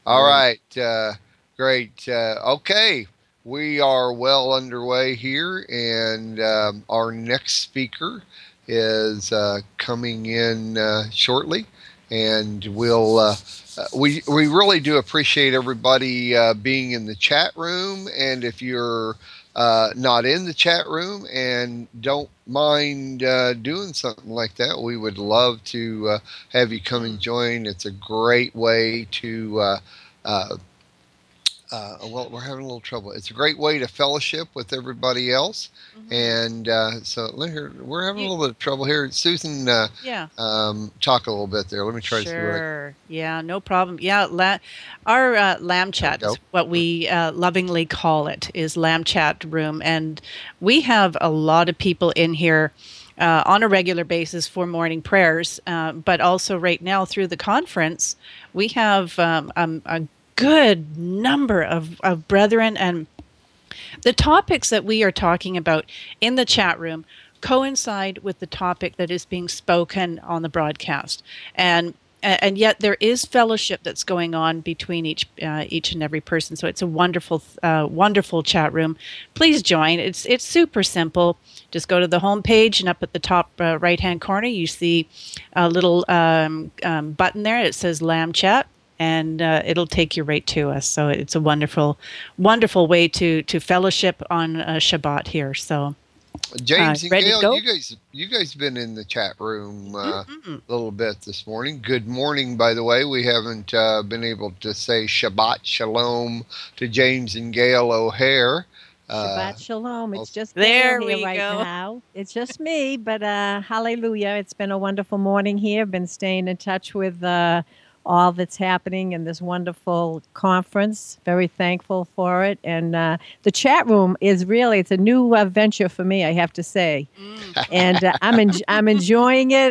All Alrighty. right. Great. Okay. We are well underway here, and our next speaker is coming in shortly. And we really do appreciate everybody being in the chat room. And if you're not in the chat room and don't mind doing something like that, we would love to have you come and join. It's a great way to uh, well, we're having a little trouble. It's a great way to fellowship with everybody else, Mm-hmm. and so we're having a You, little bit of trouble here. Susan, yeah. talk a little bit there. Let me try to see what I. Sure. Yeah, no problem. Yeah, our lamb There we chat go. is what we lovingly call it, is lamb chat room, and we have a lot of people in here on a regular basis for morning prayers, but also right now through the conference, we have a good number of brethren, and the topics that we are talking about in the chat room coincide with the topic that is being spoken on the broadcast, and yet there is fellowship that's going on between each and every person. So it's a wonderful chat room. Please join. It's super simple. Just go to the home page, and up at the top right hand corner, you see a little button there. It says Lamb Chat, and it'll take you right to us. So it's a wonderful way to fellowship on Shabbat here. So James and ready to Gail, go? you guys been in the chat room Mm-hmm. a little bit this morning. Good morning, by the way. We haven't been able to say Shabbat Shalom to James and Gail O'Hare. Uh, Shabbat shalom. It's also, just Gail There here we right go. now. It's just me, but hallelujah. It's been a wonderful morning here. Been staying in touch with all that's happening in this wonderful conference. Very thankful for it. And the chat room is really, it's a new venture for me, I have to say. Mm. And I'm enjoying it.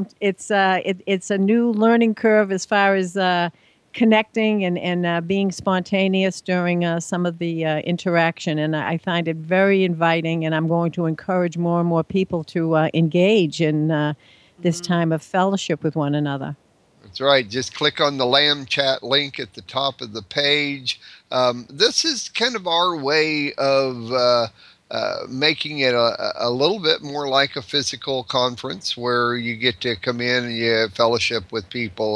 It's a new learning curve as far as connecting and being spontaneous during some of the interaction. And I find it very inviting, and I'm going to encourage more and more people to engage in this Mm. time of fellowship with one another. That's right. Just click on the Lamb Chat link at the top of the page. This is kind of our way of making it a little bit more like a physical conference where you get to come in and you fellowship with people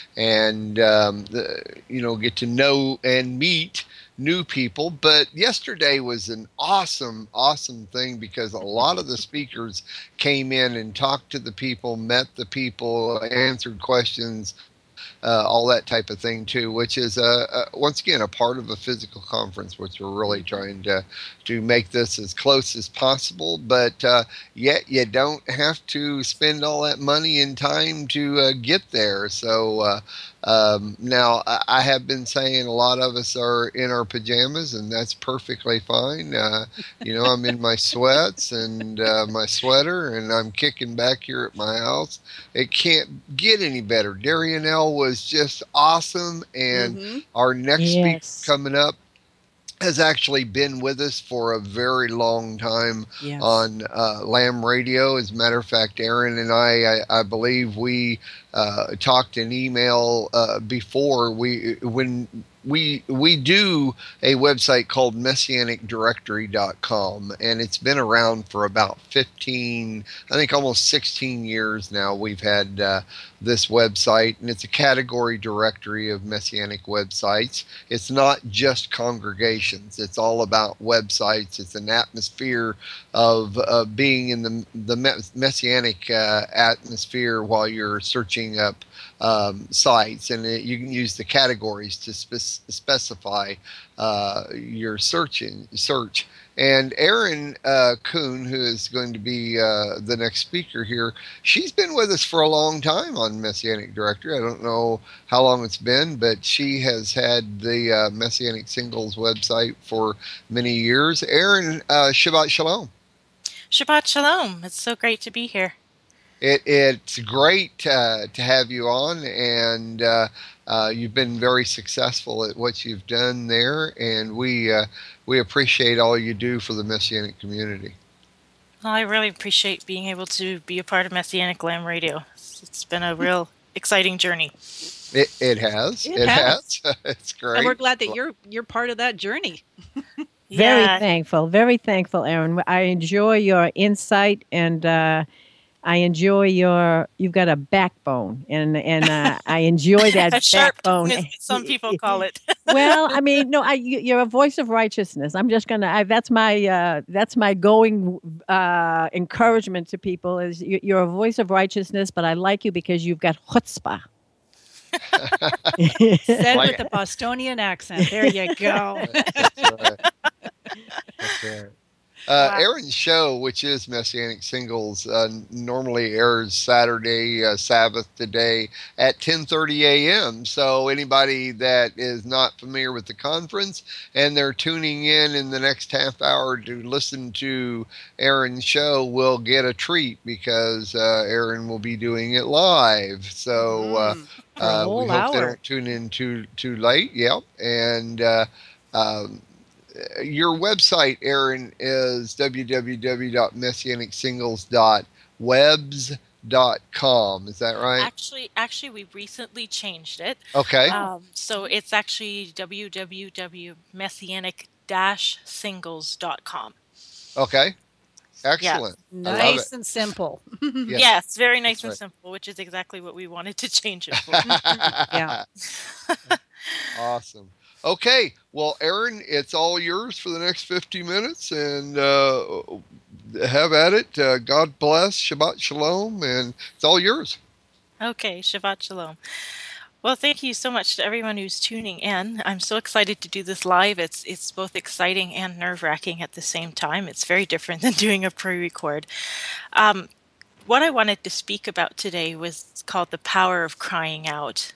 and get to know and meet new people. But yesterday was an awesome thing because a lot of the speakers came in and talked to the people, met the people, answered questions, all that type of thing too, which is once again a part of a physical conference, which we're really Mm-hmm. trying to make this as close as possible. But yet you don't have to spend all that money and time to get there. So now I have been saying a lot of us are in our pajamas, and that's perfectly fine. I'm in my sweats and my sweater, and I'm kicking back here at my house. It can't get any better. Darian L was just awesome, and Mm-hmm. our next speaker Yes. coming up has actually been with us for a very long time Yes. on Lamb Radio. As a matter of fact, Aaron and I believe we talked in email before when we do a website called messianicdirectory.com, and it's been around for about 15, I think almost 16 years now. We've had this website, and it's a category directory of messianic websites. It's not just congregations, it's all about websites. It's an atmosphere of being in the messianic atmosphere while you're searching up sites, and you can use the categories to specify your search. And Erin Kuhn, who is going to be the next speaker here, she's been with us for a long time on Messianic Directory. I don't know how long it's been, but she has had the Messianic Singles website for many years. Erin, Shabbat Shalom. Shabbat Shalom. It's so great to be here. It's great to have you on, and you've been very successful at what you've done there, and we appreciate all you do for the Messianic community. Well, I really appreciate being able to be a part of Messianic Lamb Radio. It's been a real exciting journey. It has. It It has. has. It's And we're great. glad that you're part of that journey. Yeah. Very thankful, Erin. I enjoy your insight, and I enjoy you've got a backbone, and I enjoy that A sharp tongue backbone. is what some people call it. Well, I mean, no, you're a voice of righteousness. I'm just gonna. That's my going encouragement to people is you're a voice of righteousness. But I like you because you've got chutzpah. Said Like with a Bostonian accent. There you go. that's right. That's right. Wow. Aaron's show, which is Messianic Singles, normally airs Saturday, Sabbath today at 10:30 a.m. So anybody that is not familiar with the conference and they're tuning in the next half hour to listen to Aaron's show will get a treat because Aaron will be doing it live. So For a we whole hope they hour. don't tune in too late. Yep, and. Um, your website, Aaron, is www.messianicsingles.webs.com. Is that right? Actually, we recently changed it. Okay. Oh, So it's actually www.messianic-singles.com. Okay. Yeah. Excellent. I love it. nice and simple. Yes, Yes, very nice that's and right. simple, which is exactly what we wanted to change it for. Yeah. Awesome. Okay. Well, Aaron, it's all yours for the next 50 minutes and have at it. God bless. Shabbat Shalom. And it's all yours. Okay, Shabbat Shalom. Well, thank you so much to everyone who's tuning in. I'm so excited to do this live. It's both exciting and nerve-wracking at the same time. It's very different than doing a pre-record. Um, what I wanted to speak about today was called the power of crying out.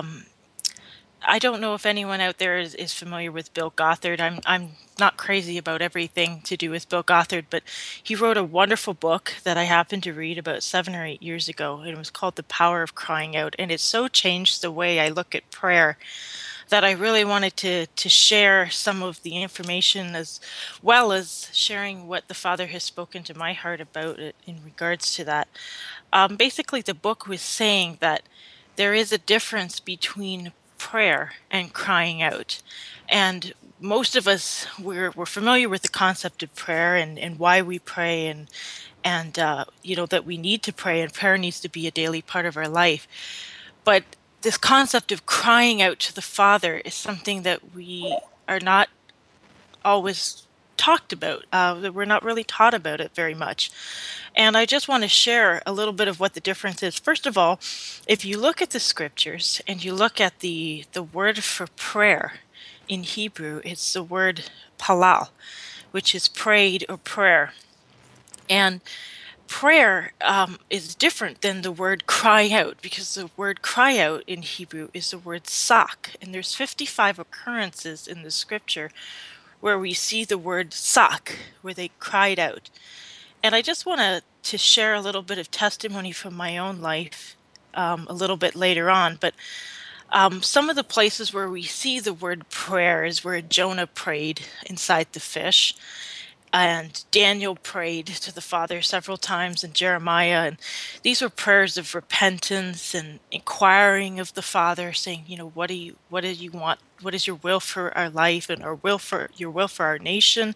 I don't know if anyone out there is familiar with Bill Gothard. I'm not crazy about everything to do with Bill Gothard, but he wrote a wonderful book that I happened to read about 7 or 8 years ago, and it was called The Power of Crying Out. And it so changed the way I look at prayer that I really wanted to share some of the information as well as sharing what the Father has spoken to my heart about it in regards to that. Basically, the book was saying that there is a difference between prayer and crying out. And most of us, we're familiar with the concept of prayer and why we pray and you know that we need to pray and prayer needs to be a daily part of our life. But this concept of crying out to the Father is something that we are not always talked about. That we're not really taught about it very much. And I just want to share a little bit of what the difference is. First of all, if you look at the scriptures and you look at the word for prayer in Hebrew, it's the word palal, which is prayed or prayer. And prayer is different than the word cry out because the word cry out in Hebrew is the word sak. And there's 55 occurrences in the scripture where we see the word sak, where they cried out. And I just want to share a little bit of testimony from my own life a little bit later on. But some of the places where we see the word prayer is where Jonah prayed inside the fish, and Daniel prayed to the Father several times, and Jeremiah. And these were prayers of repentance and inquiring of the Father, saying, you know, what do you want? What is your will for our life and your will for our nation?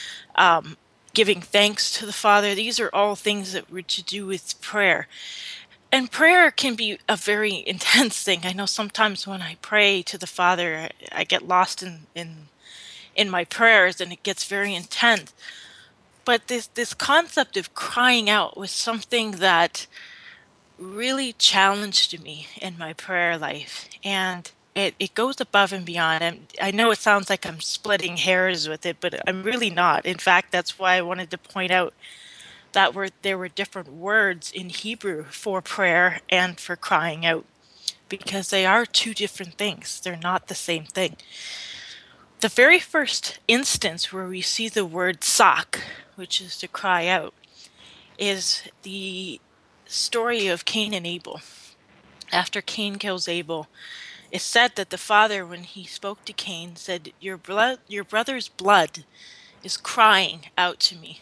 Giving thanks to the Father. These are all things that were to do with prayer. And prayer can be a very intense thing. I know sometimes when I pray to the Father, I get lost in my prayers and it gets very intense. But this concept of crying out was something that really challenged me in my prayer life. And it goes above and beyond. And I know it sounds like I'm splitting hairs with it, but I'm really not. In fact, that's why I wanted to point out that there were different words in Hebrew for prayer and for crying out, because they are two different things. They're not the same thing. The very first instance where we see the word sak, which is to cry out, is the story of Cain and Abel. After Cain kills Abel, it's said that the father, when he spoke to Cain, said, your brother's blood is crying out to me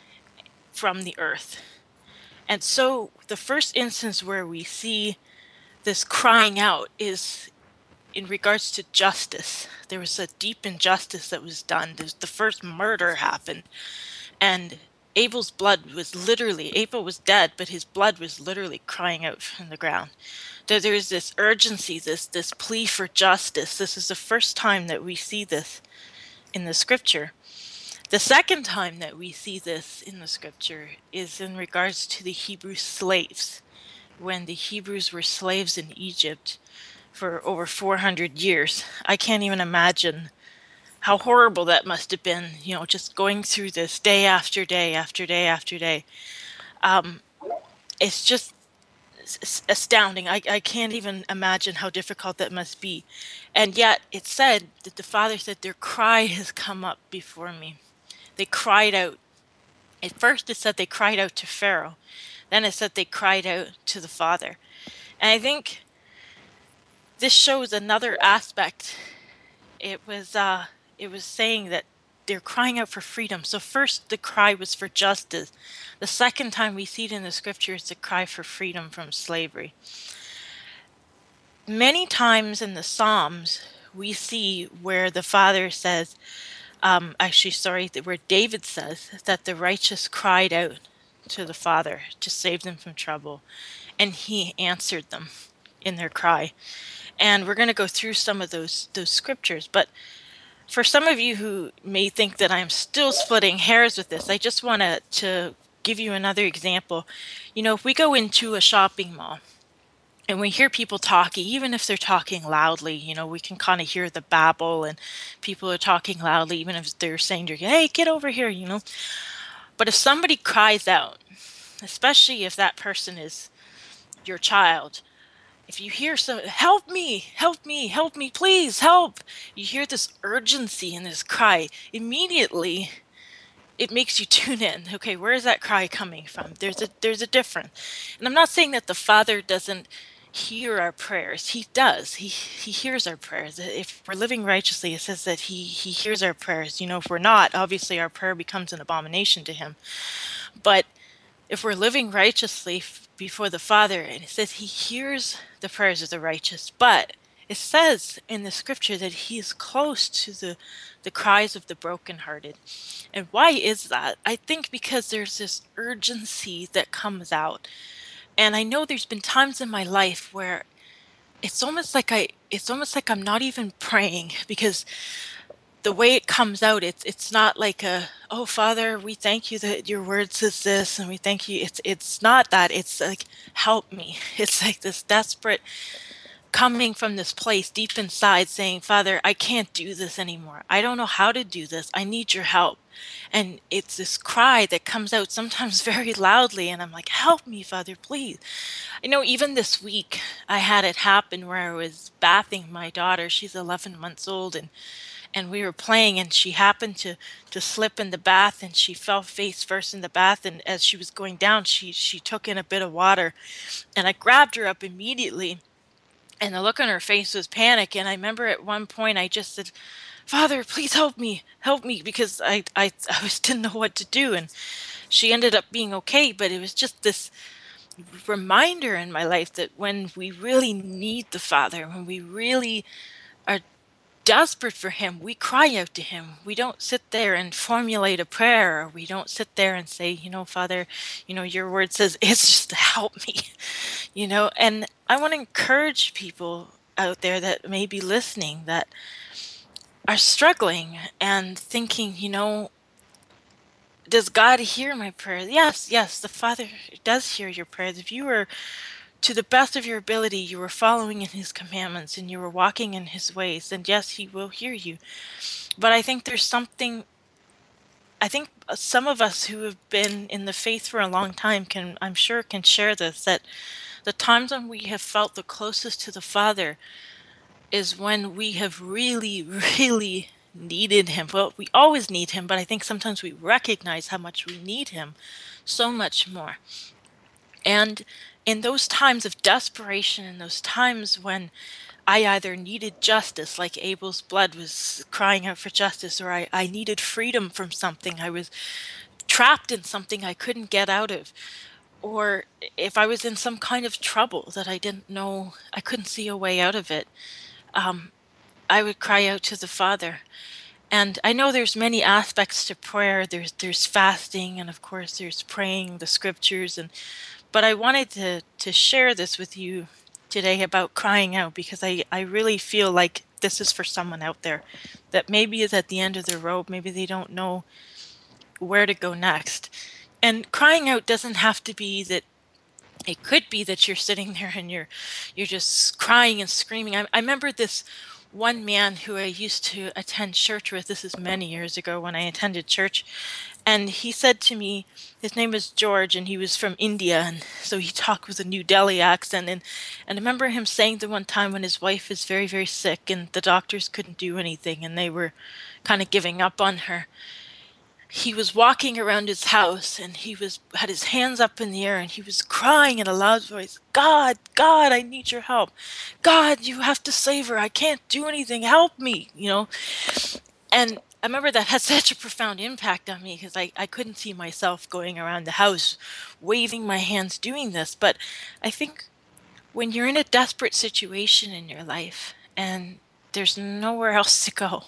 from the earth. And so the first instance where we see this crying out is in regards to justice. There was a deep injustice that was done. The first murder happened, and Abel's blood was literally, Abel was dead, but his blood was literally crying out from the ground. There is this urgency, this plea for justice. This is the first time that we see this in the scripture. The second time that we see this in the scripture is in regards to the Hebrew slaves. When the Hebrews were slaves in Egypt for over 400 years. I can't even imagine how horrible that must have been, just going through this day after day after day after day. It's just astounding. I can't even imagine how difficult that must be. And yet it said that the Father said, their cry has come up before me. They cried out. At first it said they cried out to Pharaoh. Then it said they cried out to the Father. And I think this shows another aspect. It was saying that they're crying out for freedom. So first the cry was for justice. The second time we see it in the scripture is the cry for freedom from slavery. Many times in the Psalms we see where the Father says, where David says that the righteous cried out to the Father to save them from trouble, and he answered them in their cry. And we're going to go through some of those scriptures. But for some of you who may think that I'm still splitting hairs with this, I just want to give you another example. If we go into a shopping mall and we hear people talking, even if they're talking loudly, we can kind of hear the babble, and people are talking loudly, even if they're saying, hey, get over here, But if somebody cries out, especially if that person is your child, if you hear help me, please help, you hear this urgency and this cry, immediately it makes you tune in. Okay, where is that cry coming from? There's a difference. And I'm not saying that the Father doesn't hear our prayers. He does. He hears our prayers. If we're living righteously, it says that he hears our prayers. If we're not, obviously our prayer becomes an abomination to him. But if we're living righteously before the Father, and it says he hears the prayers of the righteous, but it says in the scripture that he is close to the cries of the brokenhearted. And why is that? I think because there's this urgency that comes out. And I know there's been times in my life where it's almost like I'm not even praying, because the way it comes out, it's not like oh Father, we thank you that your word says this, and we thank you. It's not that. It's like, help me. It's like this desperate coming from this place deep inside saying, Father, I can't do this anymore. I don't know how to do this. I need your help. And it's this cry that comes out sometimes very loudly, and I'm like, help me, Father, please. Even this week I had it happen where I was bathing my daughter. She's 11 months old, and we were playing, and she happened to slip in the bath, and she fell face first in the bath, and as she was going down, she took in a bit of water, and I grabbed her up immediately, and the look on her face was panic. And I remember at one point I just said, Father, please help me, because I just didn't know what to do. And she ended up being okay, but it was just this reminder in my life that when we really need the Father, when we really are desperate for him, we cry out to him. We don't sit there and formulate a prayer, or we don't sit there and say, Father, your word says, it's just help me, and I want to encourage people out there that may be listening that are struggling and thinking, does God hear my prayer? Yes, the Father does hear your prayers. If you were, to the best of your ability, you were following in his commandments and you were walking in his ways, then yes, he will hear you. But I think some of us who have been in the faith for a long time I'm sure can share this, that the times when we have felt the closest to the Father is when we have really, really needed him. Well, we always need him, but I think sometimes we recognize how much we need him so much more. And in those times of desperation, in those times when I either needed justice, like Abel's blood was crying out for justice, or I needed freedom from something, I was trapped in something I couldn't get out of, or if I was in some kind of trouble that I didn't know, I couldn't see a way out of it, I would cry out to the Father. And I know there's many aspects to prayer. There's fasting, and of course there's praying the scriptures, and but I wanted to share this with you today about crying out, because I really feel like this is for someone out there that maybe is at the end of their rope, maybe they don't know where to go next. And crying out doesn't have to be that. It could be that you're sitting there and you're just crying and screaming. I remember this one man who I used to attend church with. This is many years ago when I attended church, and he said to me, his name was George, and he was from India, and so he talked with a New Delhi accent. And I remember him saying the one time when his wife is very, very sick, and the doctors couldn't do anything, and they were kind of giving up on her. He was walking around his house, and he was had his hands up in the air, and he was crying in a loud voice, God, God, I need your help. God, you have to save her. I can't do anything. Help me, you know. And I remember that had such a profound impact on me, because I couldn't see myself going around the house waving my hands doing this. But I think when you're in a desperate situation in your life and there's nowhere else to go,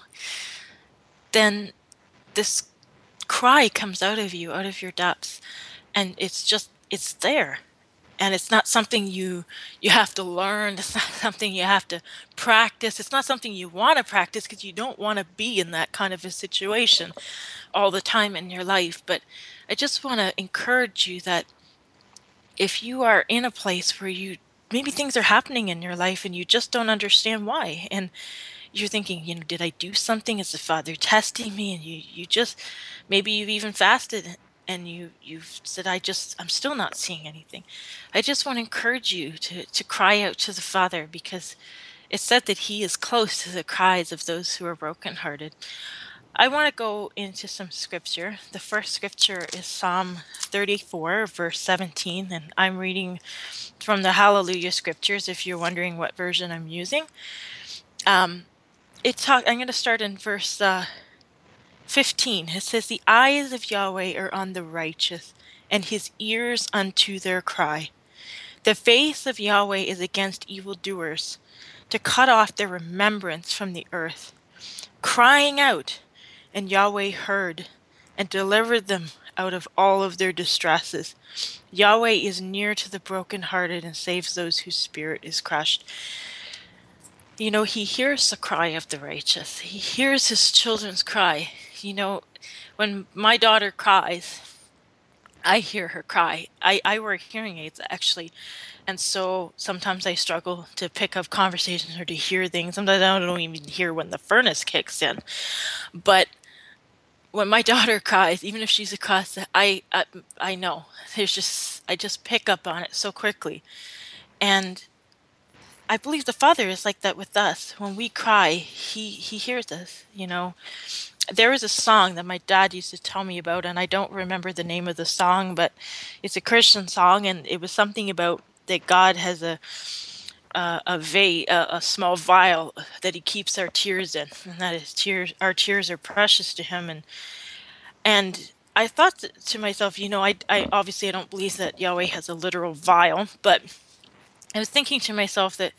then this cry comes out of you, out of your depths, and it's there. And it's not something you have to learn. It's not something you have to practice. It's not something you want to practice, because you don't want to be in that kind of a situation all the time in your life. But I just want to encourage you that if you are in a place where you maybe things are happening in your life and you just don't understand why, and you're thinking, did I do something? Is the Father testing me? And you just, maybe you've even fasted, and you've said, I'm still not seeing anything. I just want to encourage you to cry out to the Father, because it's said that He is close to the cries of those who are brokenhearted. I want to go into some scripture. The first scripture is Psalm 34, verse 17, and I'm reading from the Hallelujah scriptures, if you're wondering what version I'm using. I'm going to start in verse 15. It says, "The eyes of Yahweh are on the righteous, and his ears unto their cry. The face of Yahweh is against evildoers, to cut off their remembrance from the earth. Crying out, and Yahweh heard, and delivered them out of all of their distresses. Yahweh is near to the brokenhearted, and saves those whose spirit is crushed." He hears the cry of the righteous. He hears his children's cry. When my daughter cries, I hear her cry. I wear hearing aids, actually. And so sometimes I struggle to pick up conversations or to hear things. Sometimes I don't even hear when the furnace kicks in. But when my daughter cries, even if she's across I know. I just pick up on it so quickly. And I believe the Father is like that with us. When we cry, He hears us. There was a song that my dad used to tell me about, and I don't remember the name of the song, but it's a Christian song, and it was something about that God has a small vial that He keeps our tears in, and that our tears are precious to Him. And I thought to myself, I obviously I don't believe that Yahweh has a literal vial, but I was thinking to myself that,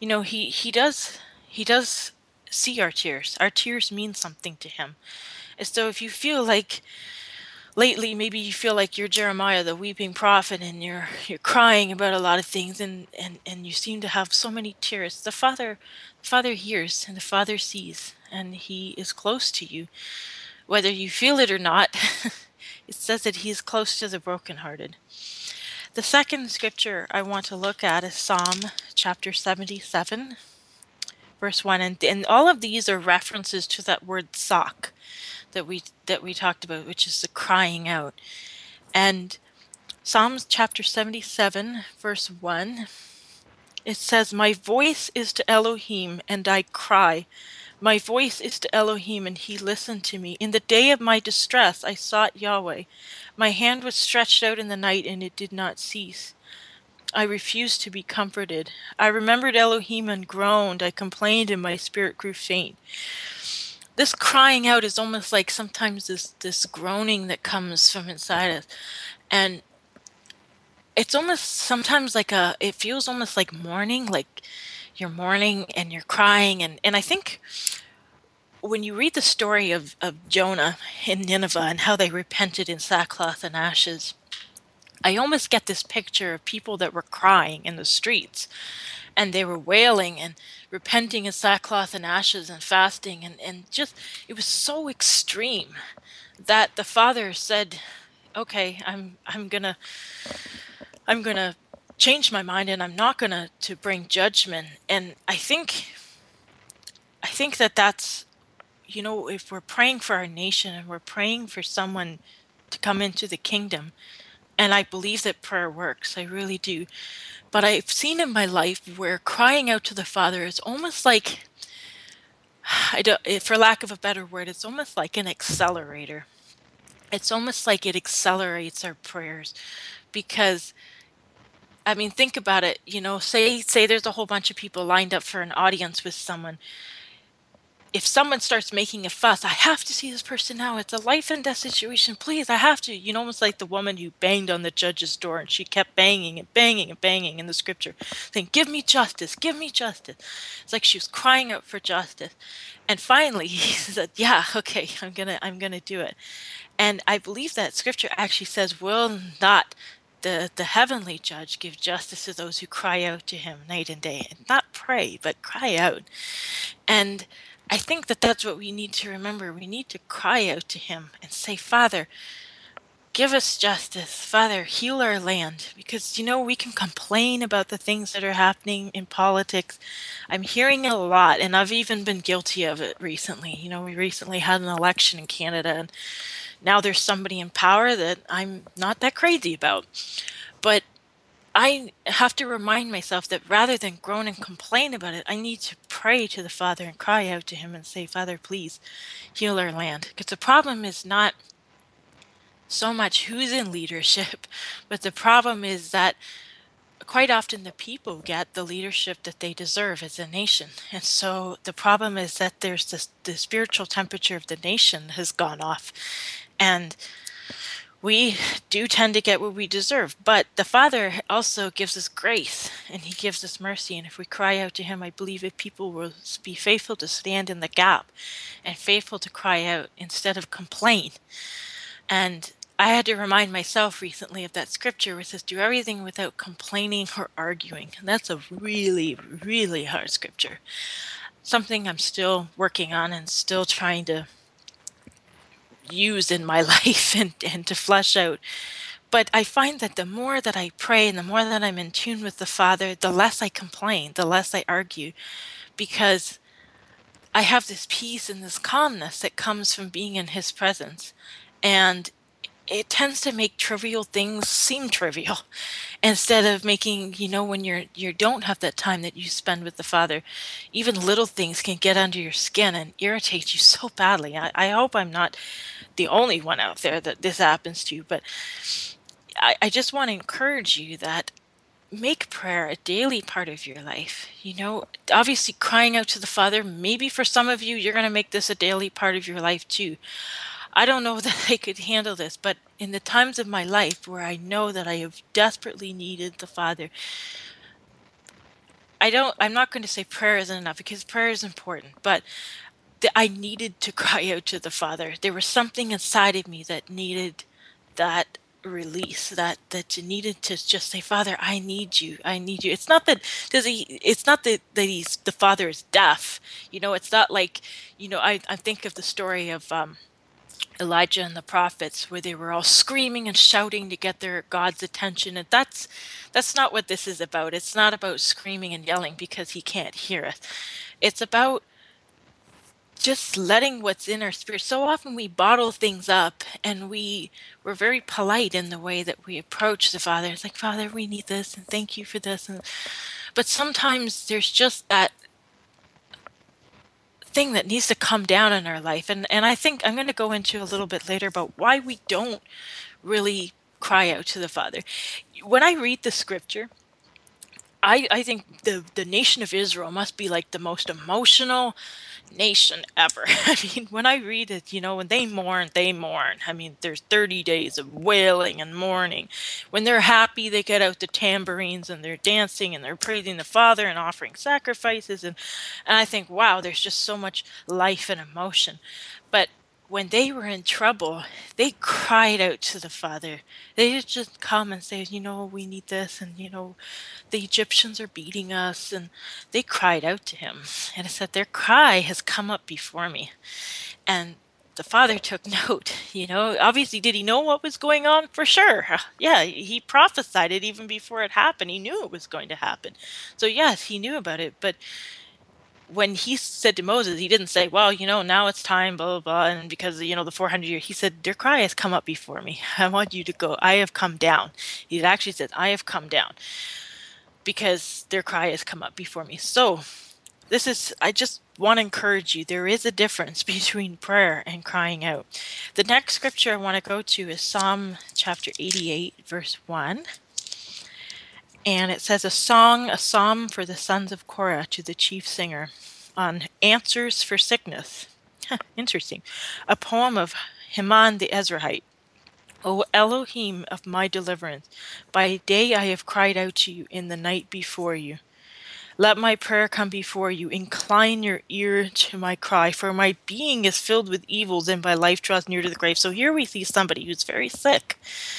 he does see our tears. Our tears mean something to Him. And so if you feel like lately, maybe you feel like you're Jeremiah, the weeping prophet, and you're crying about a lot of things, and you seem to have so many tears, the Father hears, and the Father sees, and He is close to you, whether you feel it or not. It says that He is close to the brokenhearted. The second scripture I want to look at is Psalm chapter 77, verse 1. And all of these are references to that word sak that we talked about, which is the crying out. And Psalms chapter 77, verse 1, it says, "My voice is to Elohim, and I cry. My voice is to Elohim, and He listened to me. In the day of my distress I sought Yahweh. My hand was stretched out in the night, and it did not cease. I refused to be comforted. I remembered Elohim and groaned. I complained, and my spirit grew faint." This crying out is almost like sometimes this groaning that comes from inside us. And it's almost sometimes like it feels almost like mourning, like you're mourning and you're crying. And I think when you read the story of Jonah in Nineveh and how they repented in sackcloth and ashes, I almost get this picture of people that were crying in the streets, and they were wailing and repenting in sackcloth and ashes and fasting, and just it was so extreme that the father said, okay, I'm gonna change my mind, and I'm not gonna to bring judgment. And I think that that's, if we're praying for our nation and we're praying for someone to come into the kingdom, and I believe that prayer works, I really do. But I've seen in my life where crying out to the Father is almost like, I don't, for lack of a better word, it's almost like an accelerator. It's almost like it accelerates our prayers because, I mean, think about it. Say there's a whole bunch of people lined up for an audience with someone. If someone starts making a fuss, I have to see this person now. It's a life and death situation. Please, I have to. Almost like the woman who banged on the judge's door, and she kept banging and banging and banging in the scripture, saying, "Give me justice, give me justice." It's like she was crying out for justice. And finally, he said, "Yeah, okay, I'm gonna do it." And I believe that scripture actually says, "Will not the heavenly judge give justice to those who cry out to him night and day?" And not pray, but cry out. And I think that that's what we need to remember. We need to cry out to him and say, "Father, give us justice. Father, heal our land." Because, we can complain about the things that are happening in politics. I'm hearing it a lot, and I've even been guilty of it recently. We recently had an election in Canada, and now there's somebody in power that I'm not that crazy about. But I have to remind myself that rather than groan and complain about it, I need to pray to the Father and cry out to him and say, "Father, please heal our land." Because the problem is not so much who's in leadership, but the problem is that quite often the people get the leadership that they deserve as a nation. And so the problem is that there's the spiritual temperature of the nation has gone off. And we do tend to get what we deserve, but the Father also gives us grace and he gives us mercy. And if we cry out to him, I believe if people will be faithful to stand in the gap and faithful to cry out instead of complain. And I had to remind myself recently of that scripture where it says, "Do everything without complaining or arguing." And that's a really, really hard scripture. Something I'm still working on and still trying to use in my life and to flesh out. But I find that the more that I pray and the more that I'm in tune with the Father, the less I complain, the less I argue, because I have this peace and this calmness that comes from being in His presence. And it tends to make trivial things seem trivial instead of making, when you don't have that time that you spend with the Father, even little things can get under your skin and irritate you so badly. I hope I'm not the only one out there that this happens to, but I just want to encourage you that make prayer a daily part of your life. Obviously crying out to the Father, maybe for some of you, you're going to make this a daily part of your life too. I don't know that I could handle this, but in the times of my life where I know that I have desperately needed the Father, I'm not going to say prayer isn't enough because prayer is important, but I needed to cry out to the Father. There was something inside of me that needed that release, that you needed to just say, "Father, I need you. I need you." It's not that that he's the Father is deaf. It's not like, I think of the story of Elijah and the prophets where they were all screaming and shouting to get their God's attention. And that's not what this is about. It's not about screaming and yelling because he can't hear us. It's about just letting what's in our spirit. So often we bottle things up and we're very polite in the way that we approach the Father. It's like, "Father, we need this and thank you for this." But sometimes there's just that thing that needs to come down in our life. And I think I'm going to go into a little bit later about why we don't really cry out to the Father. When I read the scripture, I think the nation of Israel must be like the most emotional nation ever. I mean, when I read it, when they mourn, they mourn. I mean, there's 30 days of wailing and mourning. When they're happy, they get out the tambourines and they're dancing and they're praising the Father and offering sacrifices. And I think, wow, there's just so much life and emotion. But when they were in trouble, they cried out to the Father. They would just come and say, we need this, and the Egyptians are beating us, and they cried out to him. And it said, their cry has come up before me. And the Father took note. Obviously, did he know what was going on? For sure. Yeah, he prophesied it even before it happened. He knew it was going to happen. So yes, he knew about it. But when he said to Moses, he didn't say, well, now it's time, blah, blah, blah. And because, the 400 years, he said, their cry has come up before me. I want you to go. I have come down. He actually said, I have come down because their cry has come up before me. So I just want to encourage you. There is a difference between prayer and crying out. The next scripture I want to go to is Psalm chapter 88, verse 1. And it says, a psalm for the sons of Korah to the chief singer on answers for sickness. Interesting. A poem of Heman the Ezrahite. O Elohim of my deliverance, by day I have cried out to you, in the night before you. Let my prayer come before you. Incline your ear to my cry, for my being is filled with evils and my life draws near to the grave. So here we see somebody who's very sick.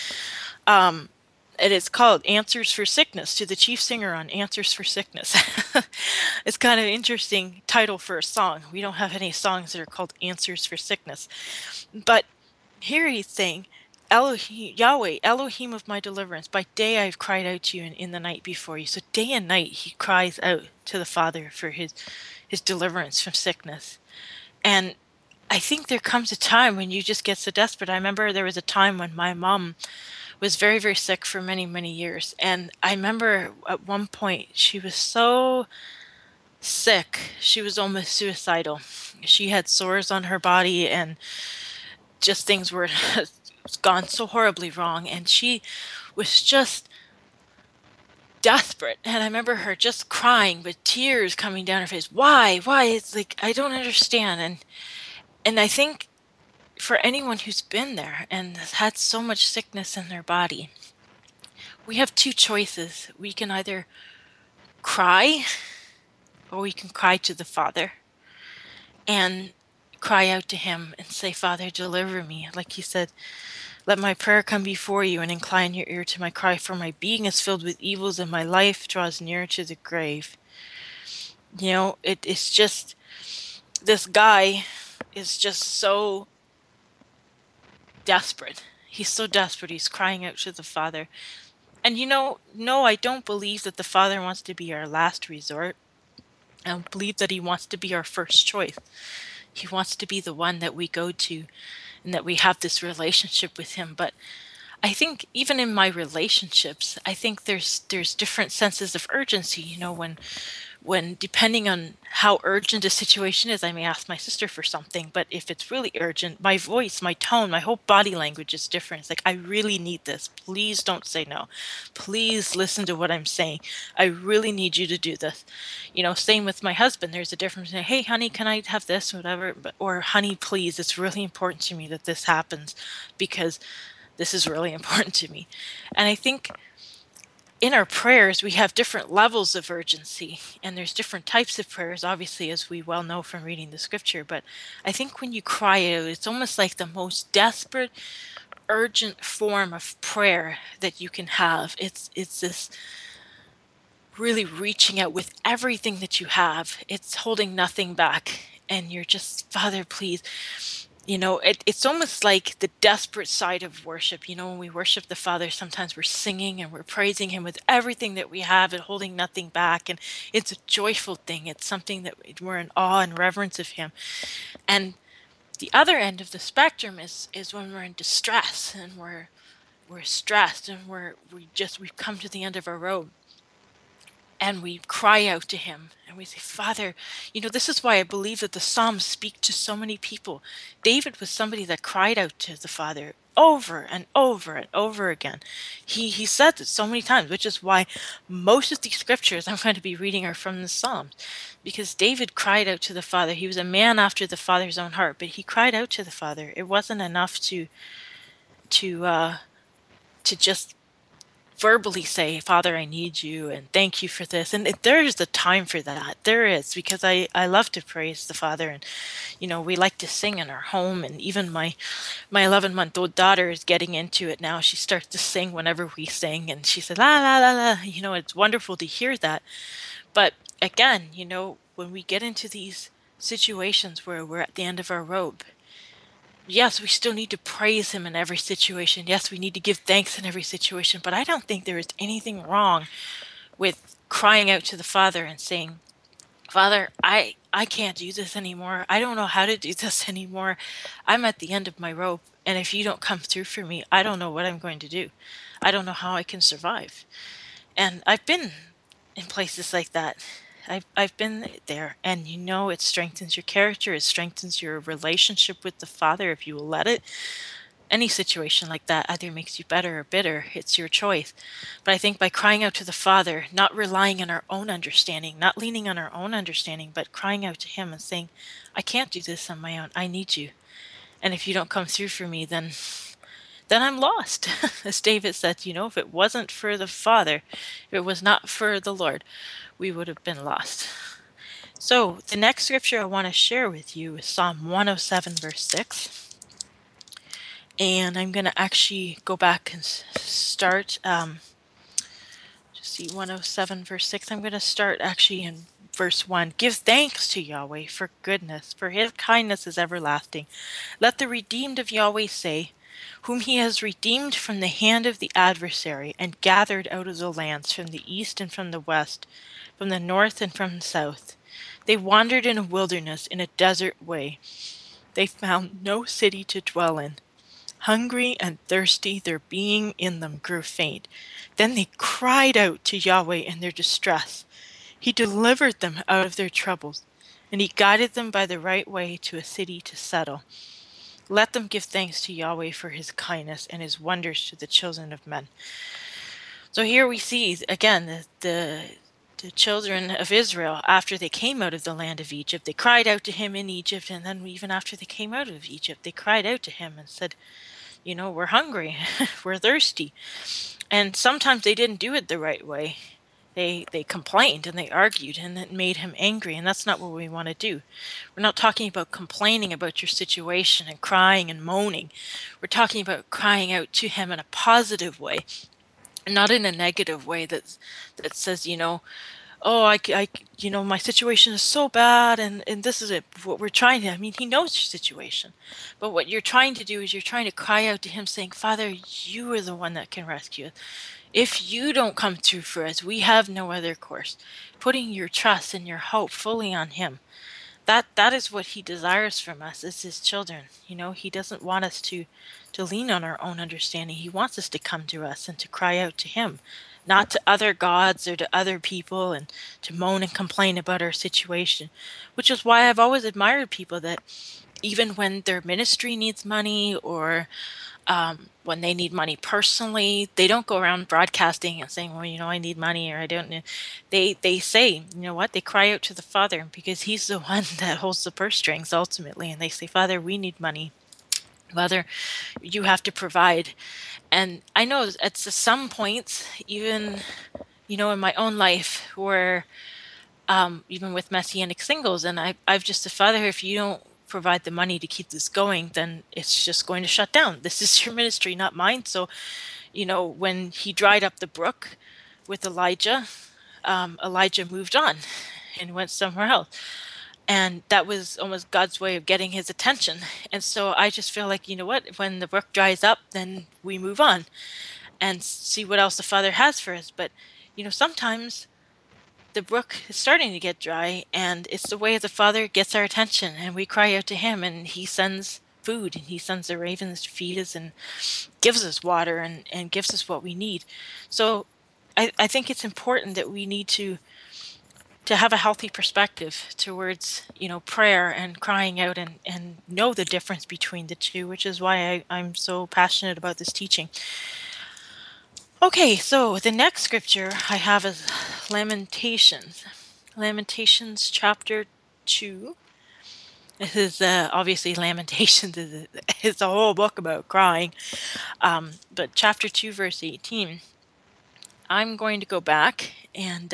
It is called Answers for Sickness, to the chief singer on Answers for Sickness. It's kind of an interesting title for a song. We don't have any songs that are called Answers for Sickness. But here he's saying, Elohim, Yahweh, Elohim of my deliverance, by day I have cried out to you, and in the night before you. So day and night he cries out to the Father for his deliverance from sickness. And I think there comes a time when you just get so desperate. I remember there was a time when my mom was very, very sick for many, many years. And I remember at one point she was so sick, she was almost suicidal. She had sores on her body and just things were gone so horribly wrong. And she was just desperate. And I remember her just crying with tears coming down her face. Why? It's like, I don't understand. And I think for anyone who's been there and has had so much sickness in their body, we have two choices. We can either cry, or we can cry to the Father and cry out to him and say, Father, deliver me. Like he said, let my prayer come before you and incline your ear to my cry, for my being is filled with evils and my life draws near to the grave. It's just, this guy is just so desperate. He's so desperate. He's crying out to the Father. And no, I don't believe that the Father wants to be our last resort. I don't believe that he wants to be our first choice. He wants to be the one that we go to and that we have this relationship with him. But I think even in my relationships, I think there's different senses of urgency. When depending on how urgent a situation is, I may ask my sister for something, but if it's really urgent, my voice, my tone, my whole body language is different. It's like, I really need this. Please don't say no. Please listen to what I'm saying. I really need you to do this. Same with my husband. There's a difference. Hey, honey, can I have this? Whatever. Or, honey, please, it's really important to me that this happens because this is really important to me. And I think in our prayers, we have different levels of urgency, and there's different types of prayers, obviously, as we well know from reading the scripture. But I think when you cry out, it's almost like the most desperate, urgent form of prayer that you can have. It's this really reaching out with everything that you have. It's holding nothing back, and you're just, Father, please. It's almost like the desperate side of worship. When we worship the Father, sometimes we're singing and we're praising him with everything that we have and holding nothing back. And it's a joyful thing. It's something that we're in awe and reverence of him. And the other end of the spectrum is when we're in distress and we're stressed and we've come to the end of our road. And we cry out to him and we say, Father, this is why I believe that the Psalms speak to so many people. David was somebody that cried out to the Father over and over and over again. He said it so many times, which is why most of the scriptures I'm going to be reading are from the Psalms, because David cried out to the Father. He was a man after the Father's own heart, but he cried out to the Father. It wasn't enough to uh, to just verbally say, Father, I need you and thank you for this. And there is the time for that. There is, because I love to praise the Father. And, we like to sing in our home. And even my 11-month-old daughter is getting into it now. She starts to sing whenever we sing. And she says, la, la, la, la. It's wonderful to hear that. But again, when we get into these situations where we're at the end of our rope, yes, we still need to praise him in every situation. Yes, we need to give thanks in every situation. But I don't think there is anything wrong with crying out to the Father and saying, Father, I can't do this anymore. I don't know how to do this anymore. I'm at the end of my rope. And if you don't come through for me, I don't know what I'm going to do. I don't know how I can survive. And I've been in places like that. I've been there, and it strengthens your character. It strengthens your relationship with the Father if you will let it. Any situation like that either makes you better or bitter. It's your choice. But I think by crying out to the Father, not relying on our own understanding, not leaning on our own understanding, but crying out to Him and saying, I can't do this on my own. I need you. And if you don't come through for me, then I'm lost. As David said, if it wasn't for the Father, if it was not for the Lord, we would have been lost. So the next scripture I want to share with you is Psalm 107, verse 6. And I'm going to actually go back and start, just see 107, verse 6. I'm going to start actually in verse 1. Give thanks to Yahweh for goodness, for his kindness is everlasting. Let the redeemed of Yahweh say, whom he has redeemed from the hand of the adversary and gathered out of the lands from the east and from the west, from the north and from the south. They wandered in a wilderness, in a desert way. They found no city to dwell in. Hungry and thirsty, their being in them grew faint. Then they cried out to Yahweh in their distress. He delivered them out of their troubles, and he guided them by the right way to a city to settle. Let them give thanks to Yahweh for his kindness and his wonders to the children of men. So here we see, again, the children of Israel, after they came out of the land of Egypt, they cried out to him in Egypt, and then even after they came out of Egypt, they cried out to him and said, we're hungry, we're thirsty. And sometimes they didn't do it the right way. They complained and they argued, and it made him angry, and that's not what we want to do. We're not talking about complaining about your situation and crying and moaning. We're talking about crying out to him in a positive way, not in a negative way that says, oh, my situation is so bad, and this is it. What we're trying to, he knows your situation, but what you're trying to do is you're trying to cry out to him saying, Father, you are the one that can rescue us. If you don't come through for us, we have no other course. Putting your trust and your hope fully on him. That is what he desires from us as his children. He doesn't want us to lean on our own understanding. He wants us to come to us and to cry out to him, not to other gods or to other people, and to moan and complain about our situation, which is why I've always admired people that even when their ministry needs money, or when they need money personally, they don't go around broadcasting and saying, well, I need money, or I don't know. They say, what? They cry out to the Father, because he's the one that holds the purse strings ultimately. And they say, Father, we need money. Father, you have to provide. And I know at some points, even, in my own life, where even with Messianic Singles, and I've just said, Father, if you don't provide the money to keep this going, then it's just going to shut down. This is your ministry, not mine. So, when he dried up the brook with Elijah, Elijah moved on and went somewhere else. And that was almost God's way of getting his attention. And so I just feel like, what, when the brook dries up, then we move on and see what else the Father has for us. But, sometimes the brook is starting to get dry, and it's the way the Father gets our attention, and we cry out to him, and he sends food, and he sends the ravens to feed us, and gives us water, and gives us what we need. So I think it's important that we need to to have a healthy perspective towards, prayer and crying out, and know the difference between the two, which is why I'm so passionate about this teaching. Okay, so the next scripture I have is Lamentations. Lamentations chapter 2. This is obviously Lamentations is a whole book about crying. But chapter 2, verse 18. I'm going to go back and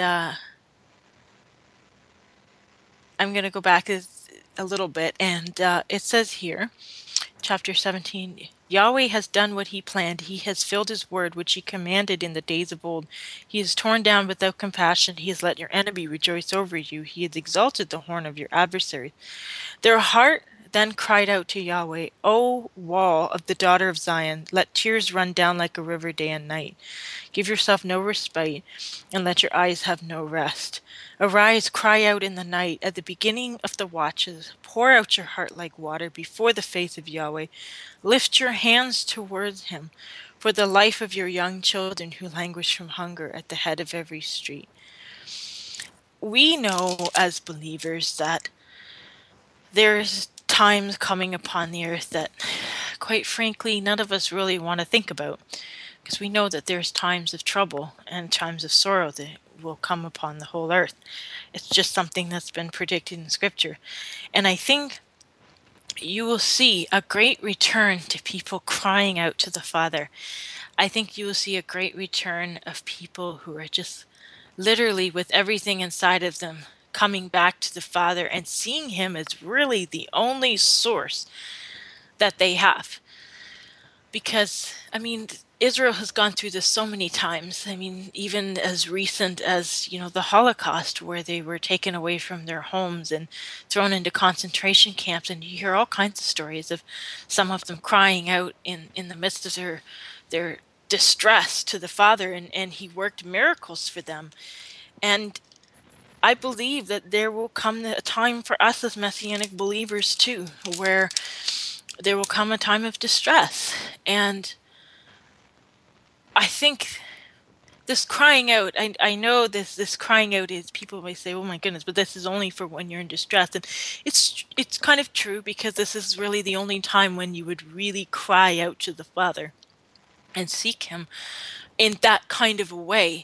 I'm going to go back a little bit. And it says here, chapter 17, Yahweh has done what he planned. He has filled his word, which he commanded in the days of old. He has torn down without compassion. He has let your enemy rejoice over you. He has exalted the horn of your adversary. Their heart then cried out to Yahweh, O wall of the daughter of Zion, let tears run down like a river day and night. Give yourself no respite, and let your eyes have no rest. Arise, cry out in the night, at the beginning of the watches. Pour out your heart like water before the face of Yahweh. Lift your hands towards him, for the life of your young children who languish from hunger at the head of every street. We know as believers that there's times coming upon the earth that, quite frankly, none of us really want to think about, because we know that there's times of trouble and times of sorrow that will come upon the whole earth. It's just something that's been predicted in Scripture. And I think you will see a great return to people crying out to the Father. I think you will see a great return of people who are just literally with everything inside of them coming back to the Father and seeing him as really the only source that they have. Because, I mean, Israel has gone through this so many times. I mean, even as recent as, the Holocaust, where they were taken away from their homes and thrown into concentration camps. And you hear all kinds of stories of some of them crying out in the midst of their distress to the Father, and he worked miracles for them. And I believe that there will come a time for us as Messianic believers too, where there will come a time of distress. And I think this crying out, I know this crying out is, people may say, oh my goodness, but this is only for when you're in distress. And it's kind of true, because this is really the only time when you would really cry out to the Father and seek him in that kind of a way.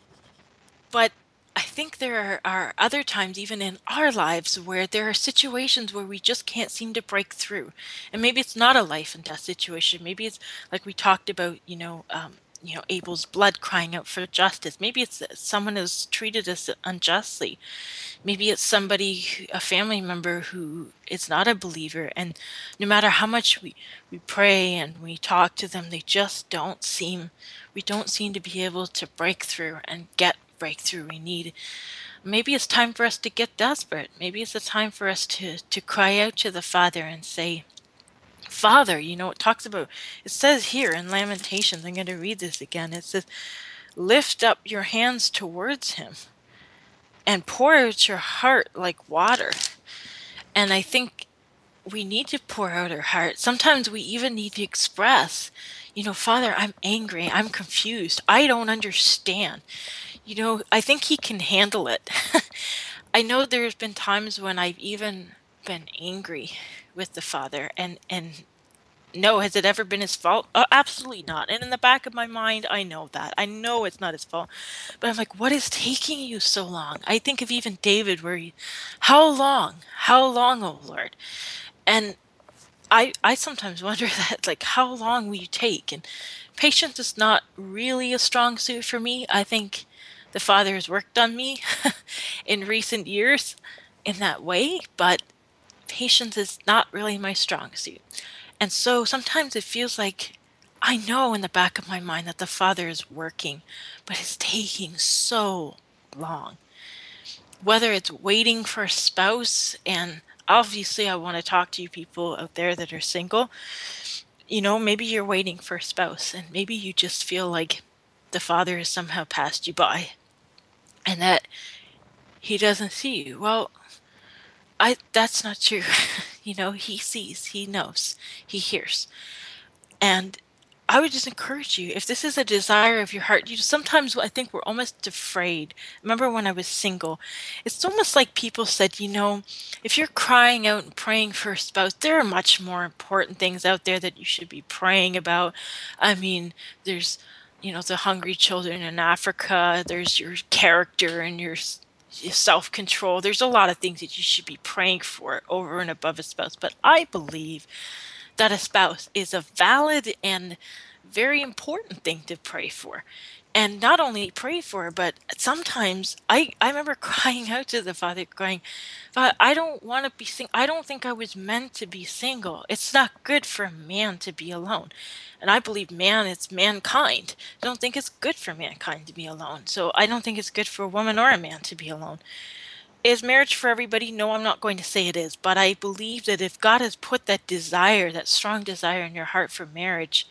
But I think there are other times, even in our lives, where there are situations where we just can't seem to break through. And maybe it's not a life and death situation. Maybe it's like we talked about, Abel's blood crying out for justice. Maybe it's that someone has treated us unjustly. Maybe it's somebody, a family member who is not a believer. And no matter how much we pray and we talk to them, we don't seem to be able to break through and get breakthrough we need. Maybe it's time for us to get desperate. Maybe it's a time for us to cry out to the Father and say, Father, it says here in Lamentations, I'm going to read this again. It says, lift up your hands towards him and pour out your heart like water. And I think we need to pour out our heart. Sometimes we even need to express, Father, I'm angry. I'm confused. I don't understand. I think he can handle it. I know there's been times when I've even been angry with the Father, and no, has it ever been his fault? Absolutely not. And in the back of my mind, I know that. I know it's not his fault. But I'm like, what is taking you so long? I think of even David, how long? How long, oh Lord? And I sometimes wonder that, like, how long will you take? And patience is not really a strong suit for me. I think the Father has worked on me in recent years in that way, but patience is not really my strong suit. And so sometimes it feels like I know in the back of my mind that the Father is working, but it's taking so long. Whether it's waiting for a spouse, and obviously I want to talk to you people out there that are single. Maybe you're waiting for a spouse, and maybe you just feel like the Father has somehow passed you by and that he doesn't see you. Well, that's not true. He sees, he knows, he hears. And I would just encourage you, if this is a desire of your heart, you sometimes I think we're almost afraid. Remember when I was single, it's almost like people said, if you're crying out and praying for a spouse, there are much more important things out there that you should be praying about. I mean, there's, the hungry children in Africa, there's your character and your self control. There's a lot of things that you should be praying for over and above a spouse. But I believe that a spouse is a valid and very important thing to pray for. And not only pray for, but sometimes I remember crying out to the Father, crying, "God, I don't want to be single. I don't think I was meant to be single. It's not good for a man to be alone." And I believe it's mankind. I don't think it's good for mankind to be alone. So I don't think it's good for a woman or a man to be alone. Is marriage for everybody? No, I'm not going to say it is, but I believe that if God has put that desire, that strong desire in your heart for marriage,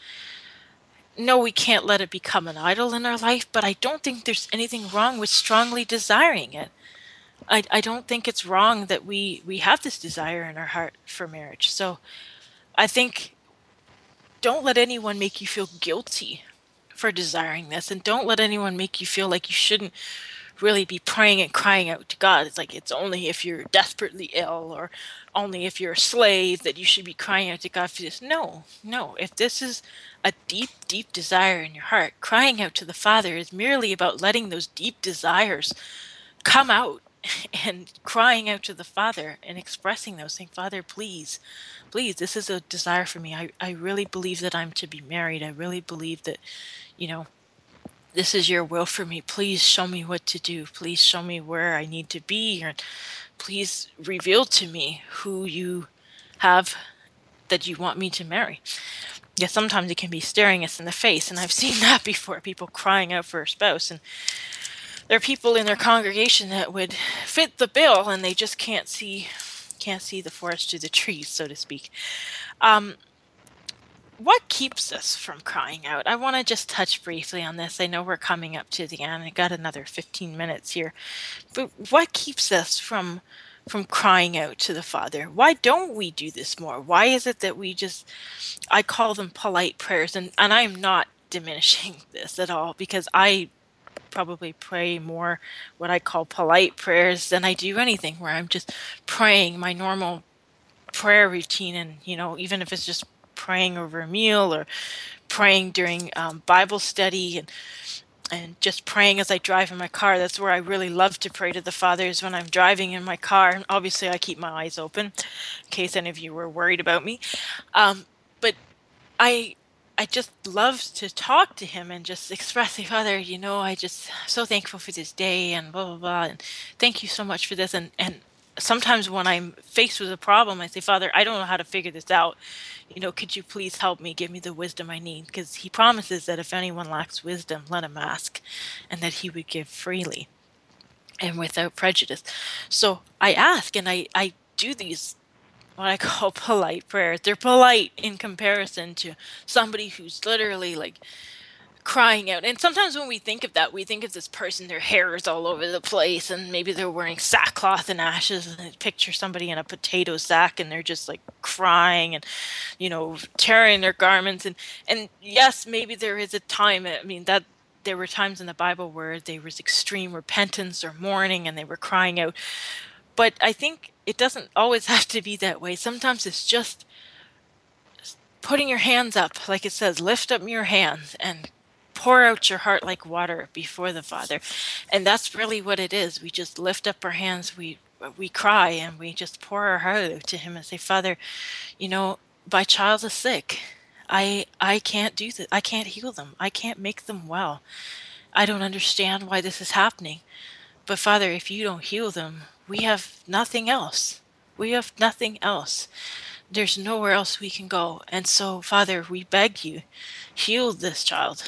no, we can't let it become an idol in our life, but I don't think there's anything wrong with strongly desiring it. I don't think it's wrong that we have this desire in our heart for marriage. So I think don't let anyone make you feel guilty for desiring this, and don't let anyone make you feel like you shouldn't really be praying and crying out to God. It's like it's only if you're desperately ill or only if you're a slave that you should be crying out to God for this. No, no. If this is a deep, deep desire in your heart, crying out to the Father is merely about letting those deep desires come out and crying out to the Father and expressing those, saying, "Father, please, please, this is a desire for me. I really believe that I'm to be married. I really believe that, you know, this is your will for me. Please show me what to do. Please show me where I need to be. Or please reveal to me who you have that you want me to marry." Yeah, sometimes it can be staring us in the face, and I've seen that before, people crying out for a spouse, and there are people in their congregation that would fit the bill, and they just can't see the forest through the trees, so to speak. Um, what keeps us from crying out? I want to just touch briefly on this. I know we're coming up to the end. I got another 15 minutes here. But what keeps us from crying out to the Father? Why don't we do this more? Why is it that we just I call them polite prayers, and I'm not diminishing this at all, because I probably pray more what I call polite prayers than I do anything, where I'm just praying my normal prayer routine, and even if it's just praying over a meal or praying during Bible study, and just praying as I drive in my car. That's where I really love to pray to the Father, is when I'm driving in my car. And obviously, I keep my eyes open in case any of you were worried about me. But I I just love to talk to him and just express, say, "Father, I just so thankful for this day and blah blah blah, and thank you so much for this." And sometimes when I'm faced with a problem, I say, "Father, I don't know how to figure this out. Could you please help me? Give me the wisdom I need." Because he promises that if anyone lacks wisdom, let him ask, and that he would give freely and without prejudice. So I ask, and I do these what I call polite prayers. They're polite in comparison to somebody who's literally like crying out. And sometimes when we think of that, we think of this person, their hair is all over the place, and maybe they're wearing sackcloth and ashes, and I picture somebody in a potato sack, and they're just like crying and, tearing their garments. And yes, maybe there is a time, I mean, that there were times in the Bible where there was extreme repentance or mourning and they were crying out. But I think it doesn't always have to be that way. Sometimes it's just putting your hands up, like it says, lift up your hands and pour out your heart like water before the Father. And that's really what it is. We just lift up our hands, we cry, and we just pour our heart out to him and say, "Father, my child is sick. I can't do this. I can't heal them. I can't make them well. I don't understand why this is happening. But Father, if you don't heal them, we have nothing else. We have nothing else. There's nowhere else we can go. And so, Father, we beg you, heal this child."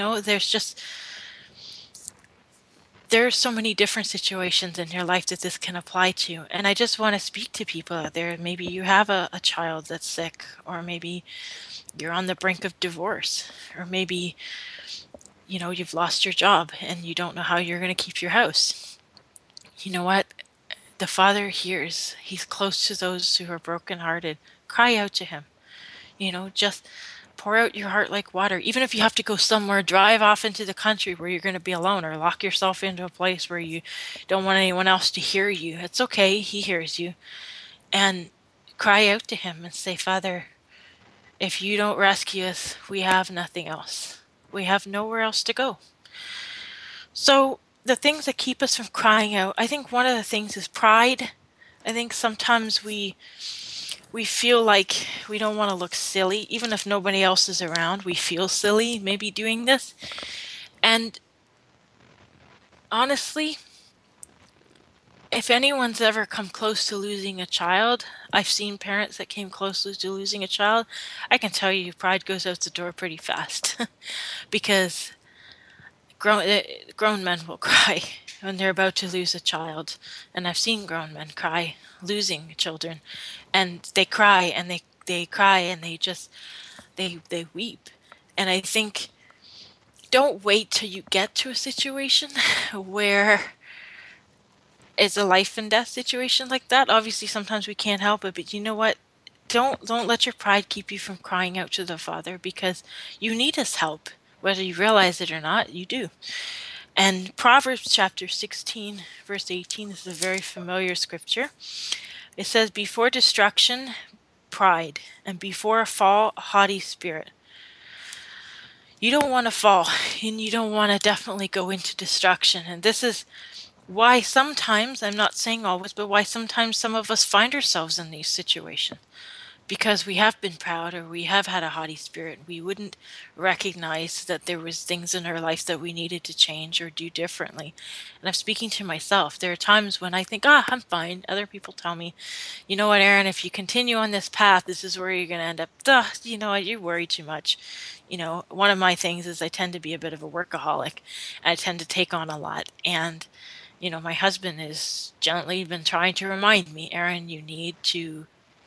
There are so many different situations in your life that this can apply to. And I just want to speak to people out there. Maybe you have a child that's sick, or maybe you're on the brink of divorce, or maybe, you've lost your job and you don't know how you're going to keep your house. You know what? The Father hears. He's close to those who are brokenhearted. Cry out to him. Just pour out your heart like water. Even if you have to go somewhere, drive off into the country where you're going to be alone, or lock yourself into a place where you don't want anyone else to hear you. It's okay. He hears you. And cry out to him and say, Father, if you don't rescue us, we have nothing else. We have nowhere else to go. So the things that keep us from crying out, I think one of the things is pride. I think sometimes we feel like we don't want to look silly, even if nobody else is around. We feel silly maybe doing this. And honestly, if anyone's ever come close to losing a child, I've seen parents that came close to losing a child. I can tell you pride goes out the door pretty fast because grown men will cry when they're about to lose a child. And I've seen grown men cry losing children, and they cry and they cry and they weep. And I think, don't wait till you get to a situation where it's a life and death situation like that. Obviously sometimes we can't help it, but you know what? Don't let your pride keep you from crying out to the Father, because you need his help. Whether you realize it or not, you do. And Proverbs chapter 16, verse 18 is a very familiar scripture. It says, before destruction, pride, and before a fall, a haughty spirit. You don't want to fall, and you don't want to definitely go into destruction. And this is why sometimes, I'm not saying always, but why sometimes some of us find ourselves in these situations. Because we have been proud, or we have had a haughty spirit. We wouldn't recognize that there was things in our life that we needed to change or do differently. And I'm speaking to myself. There are times when I think, I'm fine. Other people tell me, you know what, Erin, if you continue on this path, this is where you're going to end up. You know what, you worry too much. One of my things is I tend to be a bit of a workaholic. I tend to take on a lot. And my husband has gently been trying to remind me, Erin, you need to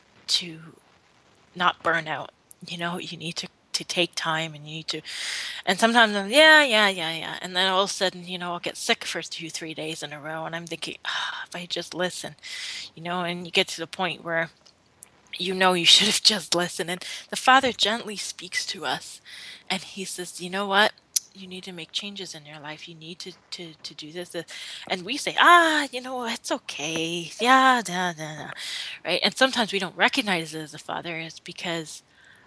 not burn out. You need to take time, and you need to, and sometimes I'm, yeah. And then all of a sudden, I'll get sick for 2-3 days in a row. And I'm thinking, if I just listen, and you get to the point where, you should have just listened. And the Father gently speaks to us, and he says, you know what? You need to make changes in your life. You need to do this. And we say, it's okay. Yeah, right? And sometimes we don't recognize it as a Father. It's because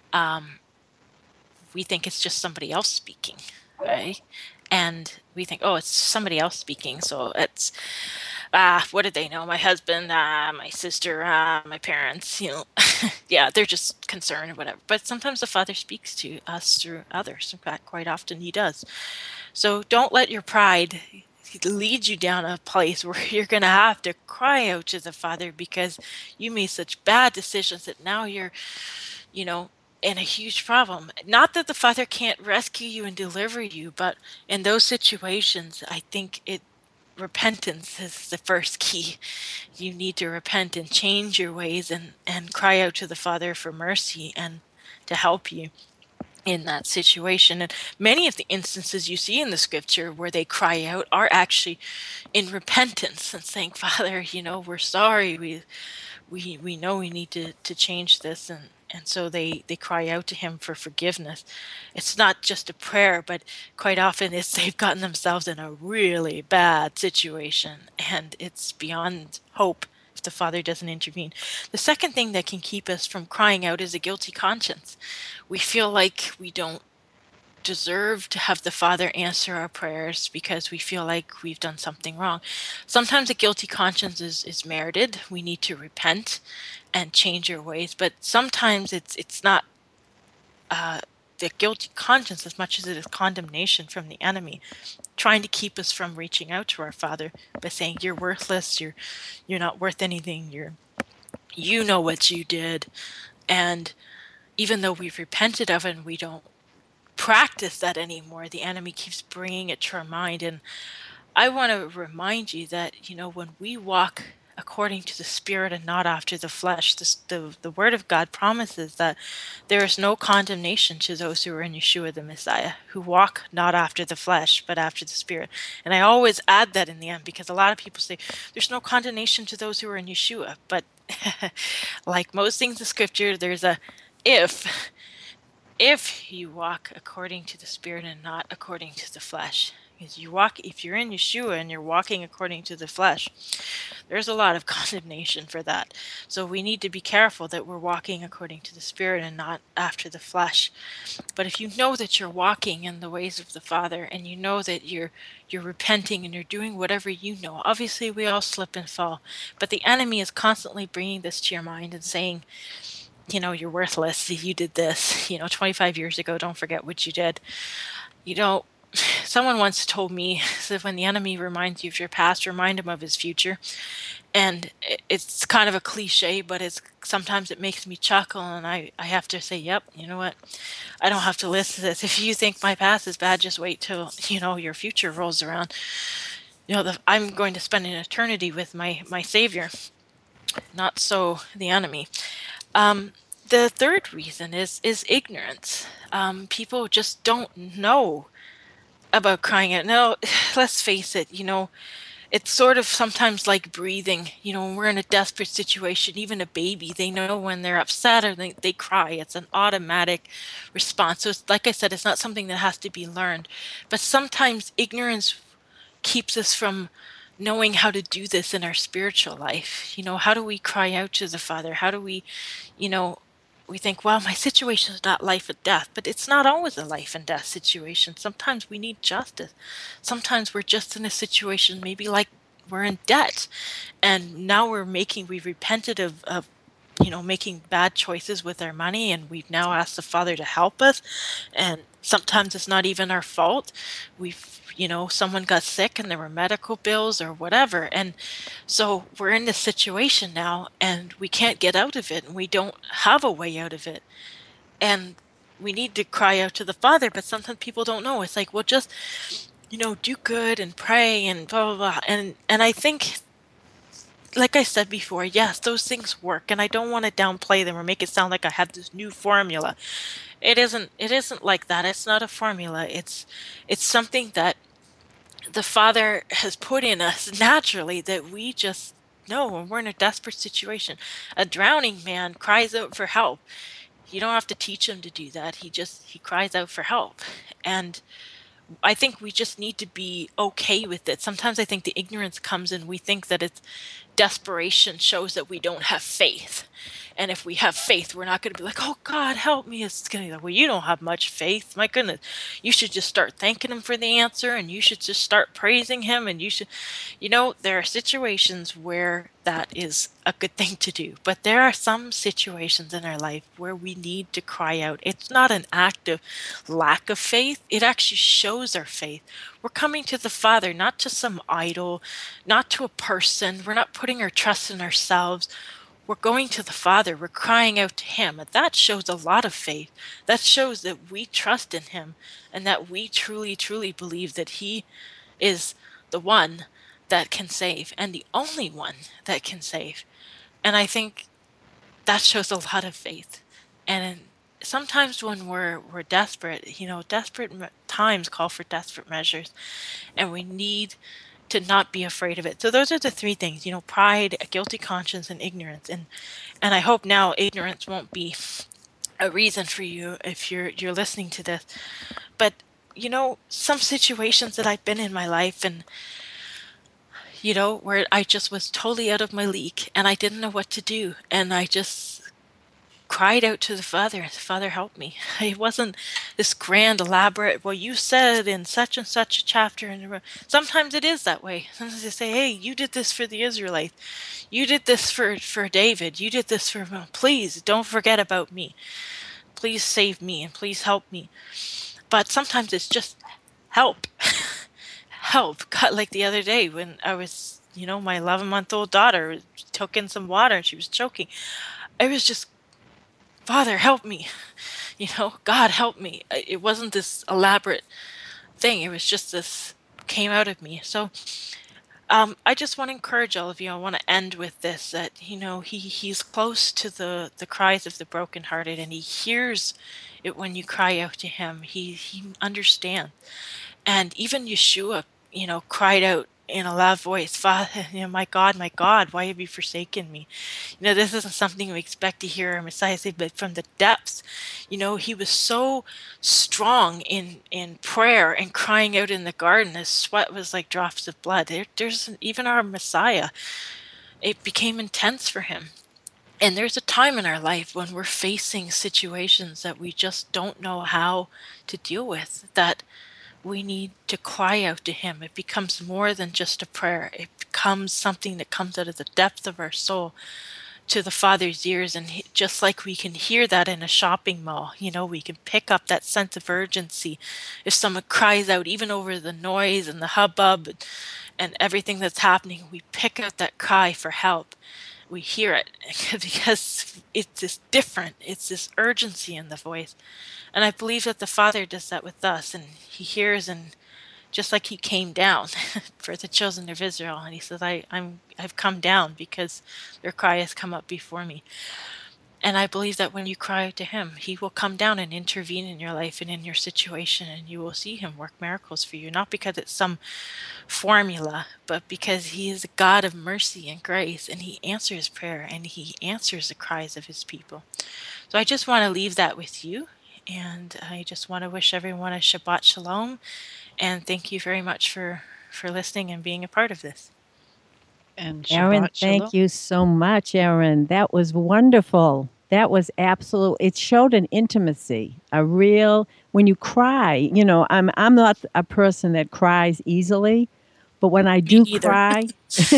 we think it's just somebody else speaking, right? And we think, it's somebody else speaking. So it's, what did they know? My husband, my sister, my parents, yeah, they're just concerned or whatever. But sometimes the Father speaks to us through others. In fact, quite often he does. So don't let your pride lead you down a place where you're going to have to cry out to the Father because you made such bad decisions that now you're, in a huge problem. Not that the Father can't rescue you and deliver you, but in those situations, I think repentance is the first key. You need to repent and change your ways and cry out to the Father for mercy and to help you in that situation. And many of the instances you see in the scripture where they cry out are actually in repentance and saying, Father, we're sorry. We know we need to change this. And so they cry out to him for forgiveness. It's not just a prayer, but quite often they've gotten themselves in a really bad situation, and it's beyond hope if the Father doesn't intervene. The second thing that can keep us from crying out is a guilty conscience. We feel like we don't deserve to have the Father answer our prayers because we feel like we've done something wrong. Sometimes a guilty conscience is merited. We need to repent and change our ways, but sometimes it's not the guilty conscience as much as it is condemnation from the enemy, trying to keep us from reaching out to our Father by saying, you're worthless, you're not worth anything, you know what you did. And even though we've repented of it and we don't practice that anymore, the enemy keeps bringing it to our mind. And I want to remind you that, when we walk according to the Spirit and not after the flesh, the Word of God promises that there is no condemnation to those who are in Yeshua the Messiah, who walk not after the flesh, but after the Spirit. And I always add that in the end, because a lot of people say there's no condemnation to those who are in Yeshua. But like most things in Scripture, there's a if. if you walk according to the Spirit and not according to the flesh. Because if you're in Yeshua and you're walking according to the flesh, there's a lot of condemnation for that. So we need to be careful that we're walking according to the Spirit and not after the flesh. But if you know that you're walking in the ways of the Father, and you know that you're repenting and you're doing whatever you know, obviously we all slip and fall, but the enemy is constantly bringing this to your mind and saying, you're worthless. You did this, 25 years ago. Don't forget what you did. You know, someone once told me that when the enemy reminds you of your past, remind him of his future. And it's kind of a cliche, but sometimes it makes me chuckle, and I have to say, yep, you know what? I don't have to listen to this. If you think my past is bad, just wait till, your future rolls around. I'm going to spend an eternity with my Savior, not so the enemy. The third reason is ignorance. People just don't know about crying out. No, let's face it, it's sort of sometimes like breathing. When we're in a desperate situation, even a baby, they know when they're upset or they cry. It's an automatic response. So it's, like I said, it's not something that has to be learned. But sometimes ignorance keeps us from knowing how to do this in our spiritual life. How do we cry out to the Father? How do you know, we think, well, my situation is not life or death, but it's not always a life and death situation. Sometimes we need justice. Sometimes we're just in a situation, maybe like we're in debt, and now we've repented of making bad choices with our money, and we've now asked the Father to help us. And sometimes it's not even our fault. Someone got sick and there were medical bills or whatever. And so we're in this situation now and we can't get out of it, and we don't have a way out of it. And we need to cry out to the Father, but sometimes people don't know. It's like, well, just, do good and pray and blah, blah, blah. And I think, like I said before, yes, those things work, and I don't want to downplay them or make it sound like I have this new formula. It isn't like that. It's not a formula. It's something that the Father has put in us naturally, that we just know when we're in a desperate situation. A drowning man cries out for help. You don't have to teach him to do that. He cries out for help. And I think we just need to be okay with it. Sometimes I think the ignorance comes in. We think that it's desperation shows that we don't have faith. And if we have faith, we're not going to be like, oh, God, help me. It's going to be like, well, you don't have much faith. My goodness. You should just start thanking him for the answer, and you should just start praising him. And there are situations where that is a good thing to do. But there are some situations in our life where we need to cry out. It's not an act of lack of faith. It actually shows our faith. We're coming to the Father, not to some idol, not to a person. We're not putting our trust in ourselves. We're going to the Father. We're crying out to him. And that shows a lot of faith. That shows that we trust in him, and that we truly, truly believe that he is the one that can save, and the only one that can save. And I think that shows a lot of faith. And sometimes when we're desperate, desperate times call for desperate measures, and we need to not be afraid of it. So those are the three things, pride, a guilty conscience, and ignorance. And I hope now ignorance won't be a reason for you if you're listening to this. But some situations that I've been in my life, and where I just was totally out of my league and I didn't know what to do, and I just cried out to the Father. Father, help me. It wasn't this grand, elaborate, well, you said in such and such a chapter. And sometimes it is that way. Sometimes they say, hey, you did this for the Israelites. You did this for David. You did this for, please don't forget about me. Please save me and please help me. But sometimes it's just help. Help. Like the other day when I was, my 11-month-old daughter took in some water and she was choking. I was just, Father, help me. God, help me. It wasn't this elaborate thing. It was just this came out of me. So I just want to encourage all of you. I want to end with this, that, he's close to the cries of the brokenhearted, and he hears it when you cry out to him. He understands. And even Yeshua, cried out in a loud voice, Father, my God, why have you forsaken me? This isn't something we expect to hear our Messiah say, but from the depths, he was so strong in prayer and crying out in the garden. His sweat was like drops of blood. There's even our Messiah. It became intense for him. And there's a time in our life when we're facing situations that we just don't know how to deal with, that we need to cry out to him. It becomes more than just a prayer. It becomes something that comes out of the depth of our soul to the Father's ears. And just like we can hear that in a shopping mall, we can pick up that sense of urgency. If someone cries out, even over the noise and the hubbub and everything that's happening, we pick out that cry for help. We hear it because it's this different, it's this urgency in the voice. And I believe that the Father does that with us, and he hears, and just like he came down for the children of Israel, and he says, I've come down because their cry has come up before me. And I believe that when you cry to him, he will come down and intervene in your life and in your situation, and you will see him work miracles for you, not because it's some formula, but because he is a God of mercy and grace, and he answers prayer, and he answers the cries of his people. So I just want to leave that with you, and I just want to wish everyone a Shabbat Shalom, and thank you very much for listening and being a part of this. And Erin, thank you so much, Erin. That was wonderful. That was absolute. It showed an intimacy, a real. When you cry, I'm not a person that cries easily, but when I do cry,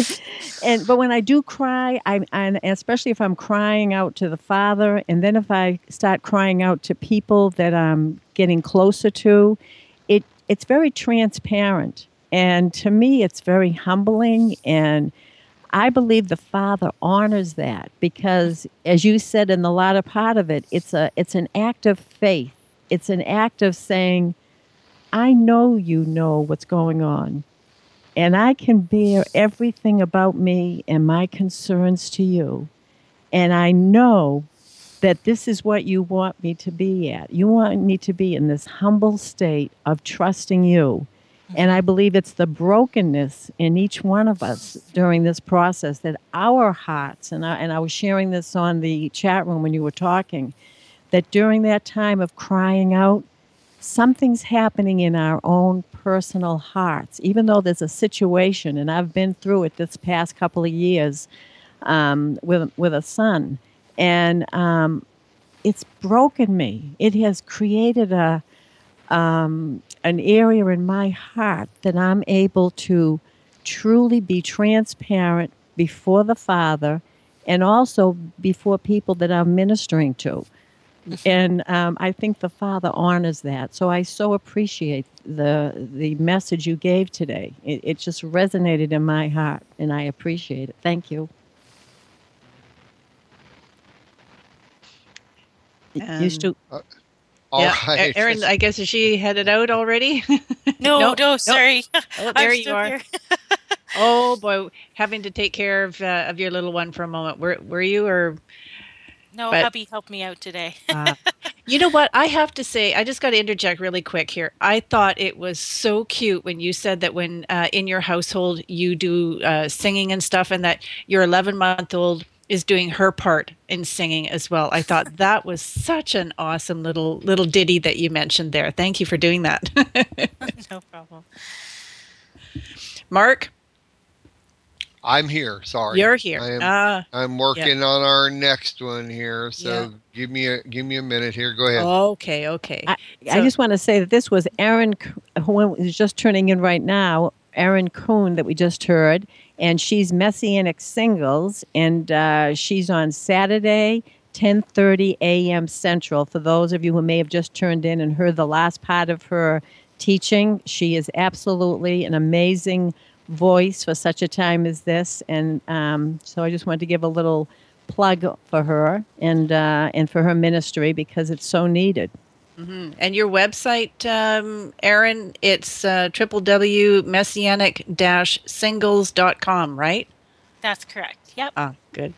but when I do cry, and especially if I'm crying out to the Father, and then if I start crying out to people that I'm getting closer to, it's very transparent, and to me, it's very humbling, and I believe the Father honors that because, as you said in the latter part of it, it's an act of faith. It's an act of saying, I know you know what's going on, and I can bear everything about me and my concerns to you, and I know that this is what you want me to be at. You want me to be in this humble state of trusting you. And I believe it's the brokenness in each one of us during this process that our hearts, and I was sharing this on the chat room when you were talking, that during that time of crying out, something's happening in our own personal hearts, even though there's a situation, and I've been through it this past couple of years with a son, and it's broken me. It has created an area in my heart that I'm able to truly be transparent before the Father and also before people that I'm ministering to. And I think the Father honors that. So I so appreciate the message you gave today. It just resonated in my heart, and I appreciate it. Thank you. All right. Erin, I guess is she headed out already? No, sorry. Oh, there you are. Here. Oh boy, having to take care of your little one for a moment. Were you or? No, hubby helped me out today. You know what? I have to say, I just got to interject really quick here. I thought it was so cute when you said that when in your household you do singing and stuff, and that your 11-month-old is doing her part in singing as well. I thought that was such an awesome little ditty that you mentioned there. Thank you for doing that. No problem. Mark? I'm here. Sorry. You're here. I'm working on our next one here. So give me a minute here. Go ahead. Okay. I just want to say that this was Erin, who is just turning in right now, Erin Kuhn that we just heard. And she's Messianic Singles, and she's on Saturday, 10:30 a.m. Central. For those of you who may have just turned in and heard the last part of her teaching, she is absolutely an amazing voice for such a time as this. And so I just wanted to give a little plug for her and for her ministry because it's so needed. Mm-hmm. And your website, Erin, it's www.messianic-singles.com, right? That's correct. Yep. Ah, good.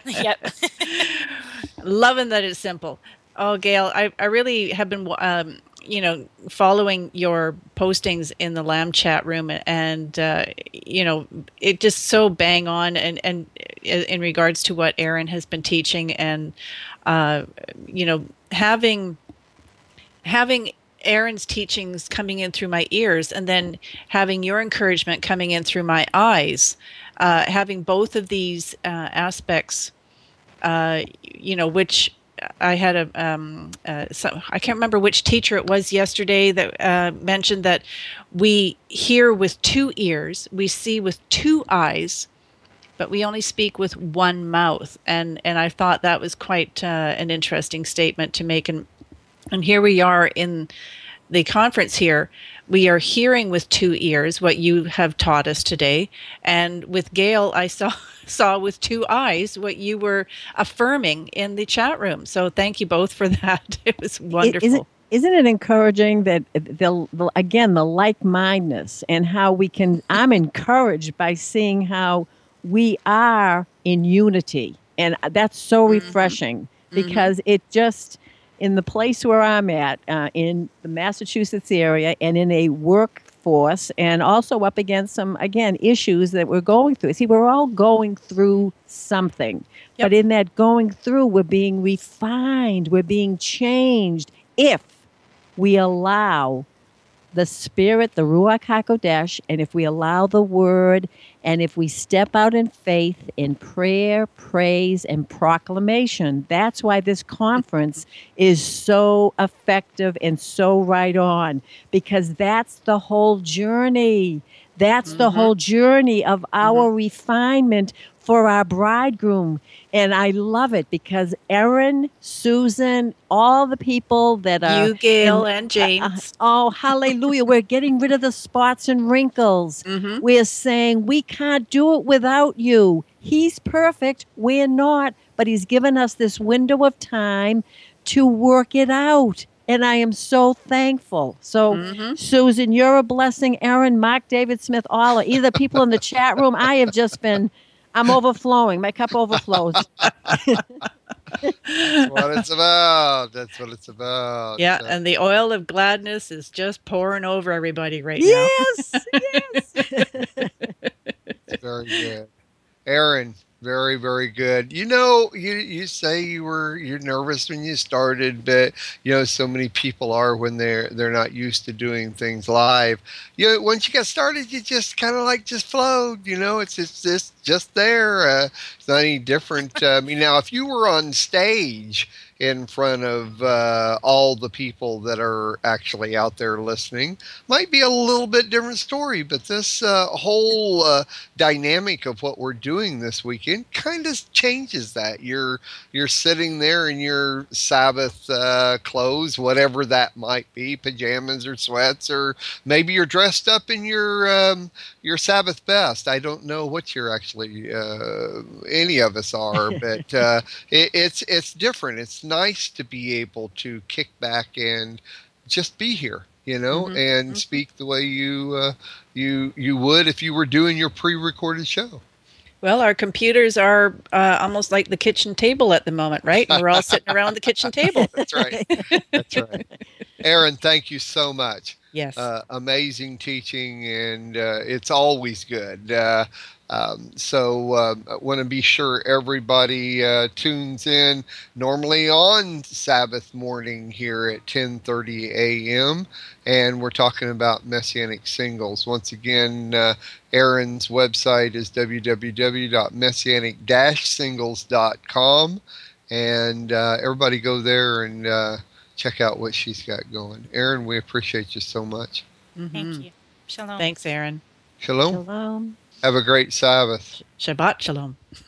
Yep. Loving that it's simple. Oh, Gail, I really have been following your postings in the Lamb chat room, and it just so bang on, and in regards to what Erin has been teaching, and uh, having Erin's teachings coming in through my ears, and then having your encouragement coming in through my eyes, having both of these aspects, which I had I can't remember which teacher it was yesterday that mentioned that we hear with two ears, we see with two eyes, but we only speak with one mouth. And I thought that was quite an interesting statement to make. And here we are in the conference here. We are hearing with two ears what you have taught us today. And with Gail, I saw with two eyes what you were affirming in the chat room. So thank you both for that. It was wonderful. Isn't it encouraging that again, the like-mindedness and how we can, I'm encouraged by seeing how we are in unity. And that's so refreshing because it just, in the place where I'm at, in the Massachusetts area, and in a workforce, and also up against some, again, issues that we're going through. See, we're all going through something. Yep. But in that going through, we're being refined, we're being changed if we allow the Spirit, the Ruach HaKodesh, and if we allow the Word, and if we step out in faith, in prayer, praise, and proclamation. That's why this conference is so effective and so right on, because that's the whole journey. That's the whole journey of our refinement for our bridegroom. And I love it because Erin, Susan, all the people that are... You, Gail, and James. Oh, hallelujah. We're getting rid of the spots and wrinkles. We're saying we can't do it without you. He's perfect. We're not. But he's given us this window of time to work it out. And I am so thankful. So, Susan, you're a blessing. Erin, Mark, David Smith, all either people in the chat room. I have just been... I'm overflowing. My cup overflows. That's what it's about. That's what it's about. Yeah, and the oil of gladness is just pouring over everybody right now. Yes. It's very good. Erin, very, very good. You say you're nervous when you started, but so many people are when they're not used to doing things live. Once you get started, you just kind of just flowed. It's just there. It's not any different. Now if you were on stage in front of all the people that are actually out there listening, might be a little bit different story, but this whole dynamic of what we're doing this weekend kind of changes that. You're sitting there in your Sabbath clothes, whatever that might be, pajamas or sweats, or maybe you're dressed up in your Sabbath best. I don't know what you're actually, any of us are, but it's different. It's nice to be able to kick back and just be here, and speak the way you would if you were doing your pre-recorded show. Well, our computers are almost like the kitchen table at the moment, right? And we're all sitting around the kitchen table. That's right. That's right. Erin, thank you so much. Yes. Amazing teaching, and it's always good. So I want to be sure everybody tunes in normally on Sabbath morning here at 10:30 a.m. And we're talking about Messianic Singles. Once again, Erin's website is www.messianic-singles.com. And everybody go there and check out what she's got going. Erin, we appreciate you so much. Thank you. Shalom. Thanks, Erin. Shalom. Shalom. Have a great Sabbath. Shabbat shalom.